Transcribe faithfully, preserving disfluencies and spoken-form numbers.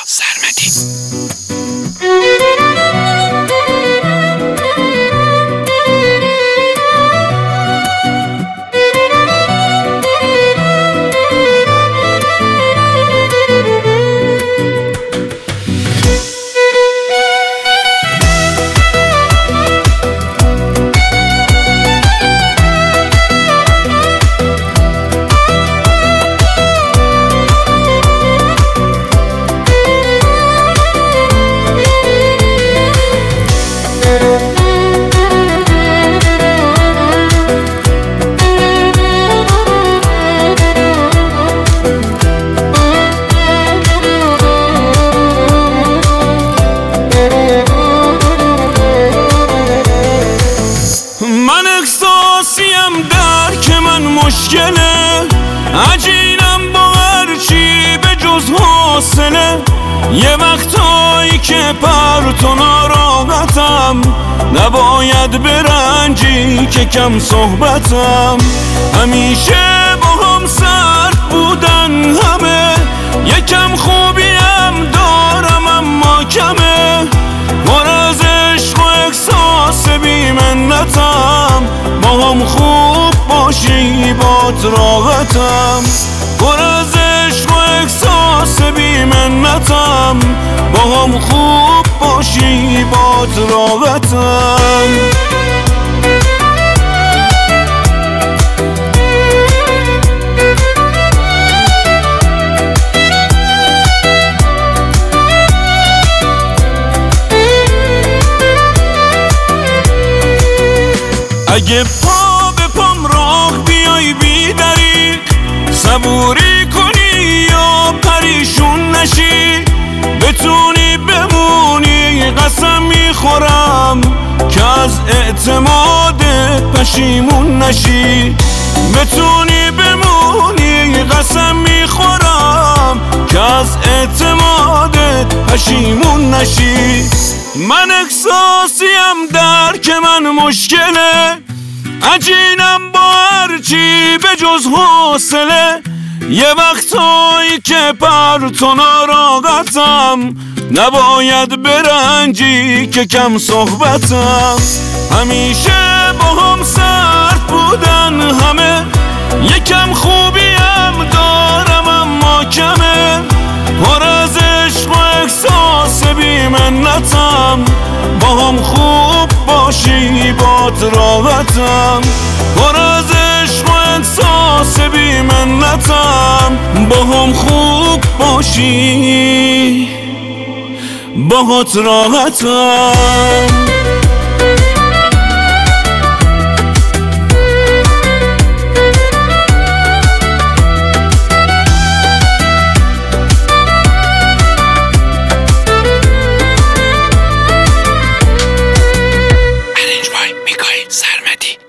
سرمدی. من احساسیم درک من مشکله، عجینم با هرچی به جز حوصله. یه وقتایی که پرت و ناراحتم، نباید برنجی که کم صحبتم. همیشه با هم سرد بودن همه، یکم خوبیم دارم اما کمه. پر از عشق و احساس بی منتم، با هم خوب باشی بات راحتم. پر از عشق و احساس بی منتم، با هم خوب باشی بات راحتم. اگه پا به پام راه بیای بی دریق، صبوری کنی یا پریشون نشی. بتونی بمونی قسم میخورم که از اعتمادت پشیمون نشی. بتونی بمونی قسم میخورم که از اعتمادت پشیمون نشی. من احساسیم درک من مشکله، عجینم با هرچی به جز حوصله. یه وقتایی که پرت و ناراحتم، نباید برنجی که کم صحبتم. همیشه با هم سرد بودن همه، یکم خوبیم دارم اما کمه. پر از عشق و احساس بی منتم، با هم خوب باشی بات راحتم. پر از عشق و احساس بی منتم، با هم خوب باشی بات راحتم. سرمدی.